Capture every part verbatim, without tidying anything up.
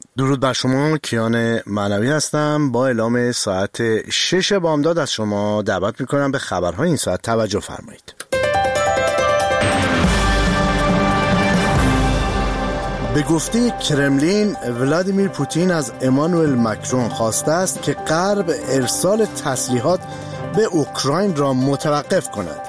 درود بر شما، کیان معنوی هستم. با اعلام ساعت شش بامداد از شما دعوت میکنم به خبرهای این ساعت توجه فرمایید. به گفته کرملین، ولادیمیر پوتین از امانوئل ماکرون خواسته است که غرب ارسال تسلیحات به اوکراین را متوقف کند.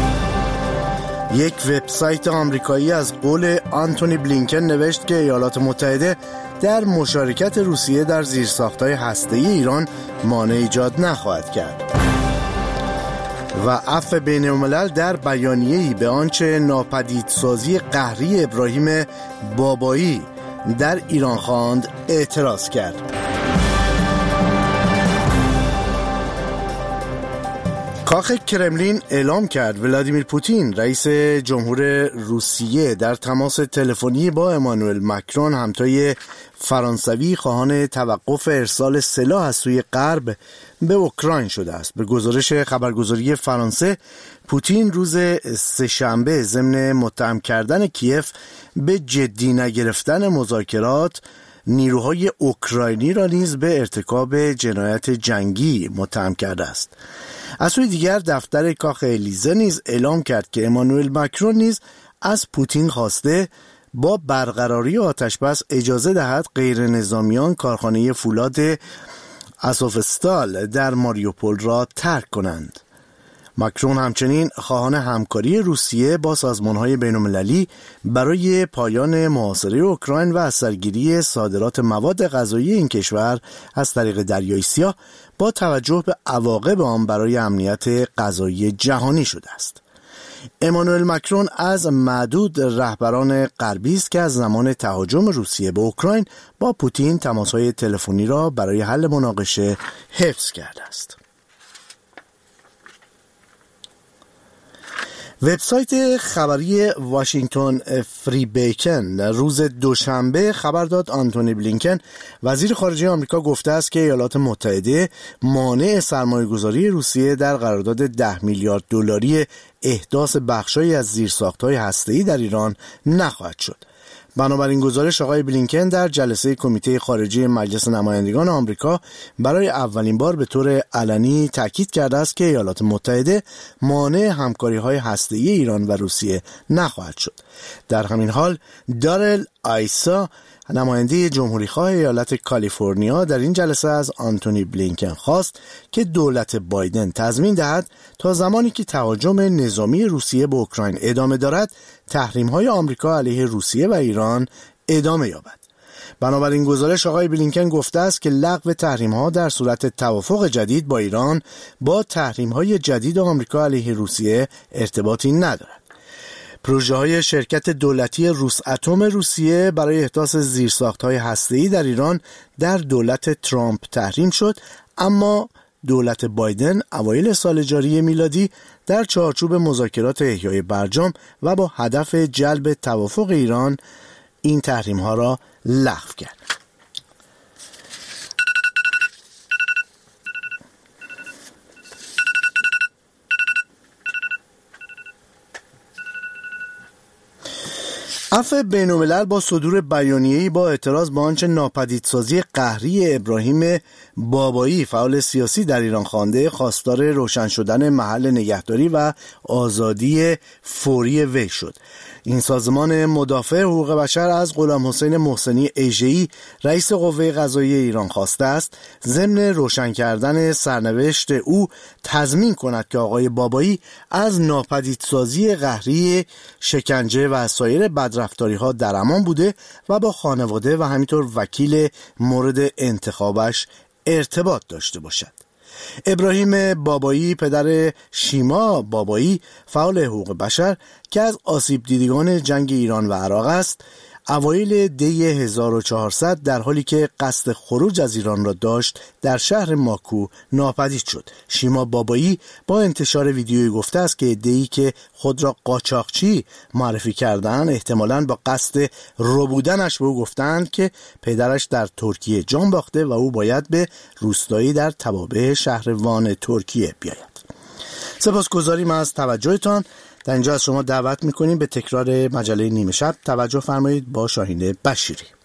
یک وبسایت آمریکایی از قول آنتونی بلینکن نوشت که ایالات متحده در مشارکت روسیه در زیرساخت‌های هسته‌ای ایران مانع ایجاد نخواهد کرد. و عفو بین الملل در بیانیه‌ای به آنچه ناپدیدسازی قهری ابراهیم بابایی در ایران خواند اعتراض کرد. کاخ کرملین اعلام کرد ولادیمیر پوتین رئیس جمهور روسیه در تماس تلفنی با امانوئل ماکرون همتای فرانسوی خواهان توقف ارسال سلاح از سوی غرب به اوکراین شده است. به گزارش خبرگزاری فرانسه، پوتین روز سه‌شنبه ضمن متهم کردن کیف به جدی نگرفتن مذاکرات نیروهای اوکراینی را نیز به ارتکاب جنایت جنگی متهم کرده است. از سوی دیگر دفتر کاخ الیزه نیز اعلام کرد که امانوئل ماکرون نیز از پوتین خواسته با برقراری آتشبس اجازه دهد غیر نظامیان کارخانه فولاد آزوفستال در ماریوپول را ترک کنند. ماکرون همچنین خواهان همکاری روسیه با سازمان‌های بین‌المللی برای پایان محاصره اوکراین و از سرگیری صادرات مواد غذایی این کشور از طریق دریای سیاه با توجه به عواقب آن برای امنیت غذایی جهانی شده است. امانوئل ماکرون از معدود رهبران غربی است که از زمان تهاجم روسیه به اوکراین با پوتین تماس‌های تلفنی را برای حل مناقشه حفظ کرده است. وبسایت خبری واشنگتن فری بیکن روز دوشنبه خبر داد آنتونی بلینکن وزیر خارجه آمریکا گفته است که ایالات متحده مانع سرمایه‌گذاری روسیه در قرارداد ده میلیارد دلاری احداث بخشایی از زیرساخت‌های هسته‌ای در ایران نخواهد شد. بنابراین گزارش آقای بلینکن در جلسه کمیته خارجی مجلس نمایندگان آمریکا برای اولین بار به طور علنی تاکید کرده است که ایالات متحده مانع همکاری‌های هسته‌ای ایران و روسیه نخواهد شد. در همین حال دارل آیسا، نماینده جمهوری‌خواه ایالت کالیفرنیا، در این جلسه از آنتونی بلینکن خواست که دولت بایدن تضمین دهد تا زمانی که تهاجم نظامی روسیه به اوکراین ادامه دارد، تحریم‌های آمریکا علیه روسیه و ایران ادامه یابد. بنابراین گزارش آقای بلینکن گفته است که لغو تحریم‌ها در صورت توافق جدید با ایران با تحریم‌های جدید آمریکا علیه روسیه ارتباطی ندارد. پروژه های شرکت دولتی روس اتم روسیه برای احداث زیرساخت‌های هسته‌ای در ایران در دولت ترامپ تحریم شد، اما دولت بایدن اوایل سال جاری میلادی در چارچوب مذاکرات احیای برجام و با هدف جلب توافق ایران این تحریم‌ها را لغو کرد. عفو بین الملل با صدور بیانیه‌ای با اعتراض به آنچه ناپدیدسازی قهری ابراهیم بابایی فعال سیاسی در ایران خوانده، خواستار روشن شدن محل نگهداری و آزادی فوری وی شد. این سازمان مدافع حقوق بشر از غلام حسین محسنی اژه‌ای رئیس قوه قضاییه ایران خواسته است ضمن روشن کردن سرنوشت او تضمین کند که آقای بابایی از ناپدیدسازی قهری، شکنجه و سایر بدرفتاری‌ها در امان بوده و با خانواده و همینطور وکیل مورد انتخابش ارتباط داشته باشد. ابراهیم بابایی پدر شیما بابایی فعال حقوق بشر که از آسیب دیدگان جنگ ایران و عراق است، اوایل دی هزار و چهارصد در حالی که قصد خروج از ایران را داشت در شهر ماکو ناپدید شد. شیما بابایی با انتشار ویدیویی گفته است که عده‌ای که خود را قاچاقچی معرفی کردند احتمالاً با قصد ربودنش به او گفتند که پدرش در ترکیه جان باخته و او باید به روستایی در توابع شهر وان ترکیه بیاید. سپاسگزاریم از توجهتان. در اینجا از شما دعوت میکنیم به تکرار مجله نیمه شب توجه فرمایید با شاهین بشیری.